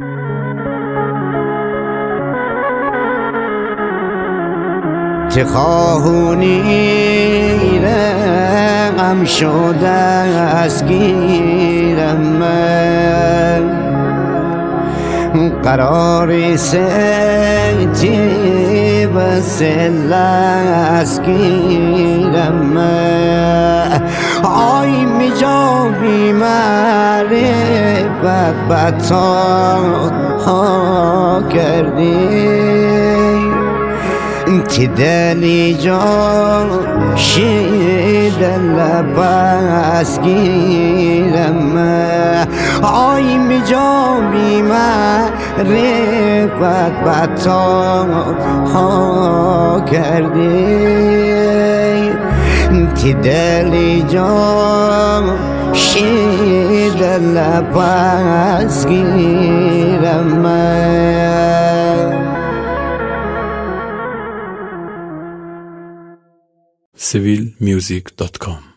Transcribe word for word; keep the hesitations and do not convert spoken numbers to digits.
چه خواهونی رقم شده از گیرم من قرار سیتی و سلس گیرم من آی می جابی معرفت بطا ها کردی تی دلی جا شیدن لباس گیرم آی می جا بی معرفت بطا ها کردی تی دلی جا شیدن لباس گیرم سیویل میوزیک دات کام